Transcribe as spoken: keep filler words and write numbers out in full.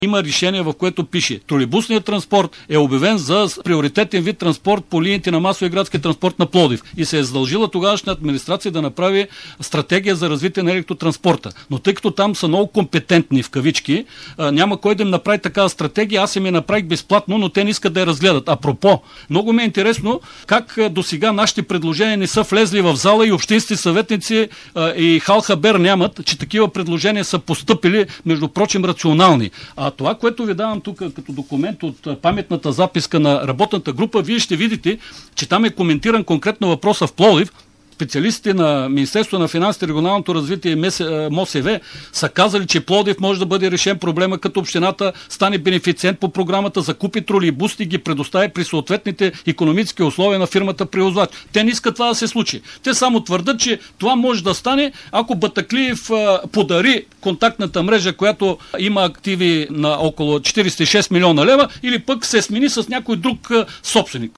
Има решение, в което пише: тролейбусният транспорт е обявен за приоритетен вид транспорт по линиите на масовия градски транспорт на Пловдив и се е задължила тогавашна администрация да направи стратегия за развитие на електротранспорта. Но тъй като там са много компетентни в кавички, няма кой да им направи такава стратегия. Аз им я направих безплатно, но те не искат да я разгледат. Апропо, много ми е интересно как до сега нашите предложения не са влезли в зала и общински съветници и халхабер нямат, че такива предложения са постъпили, между прочим, рационални. А това, което ви давам тук като документ от паметната записка на работната група, вие ще видите, че там е коментиран конкретно въпроса в Пловдив. Специалистите на Министерството на финансите, регионалното развитие и МОСВ са казали, че Пловдив може да бъде решен проблема, като общината стане бенефициент по програмата, закупи тролейбуси и ги предостави при съответните икономически условия на фирмата превозвач. Те не искат това да се случи. Те само твърдат, че това може да стане, ако Батаклиев подари контактната мрежа, която има активи на около четиридесет и шест милиона лева, или пък се смени с някой друг собственик.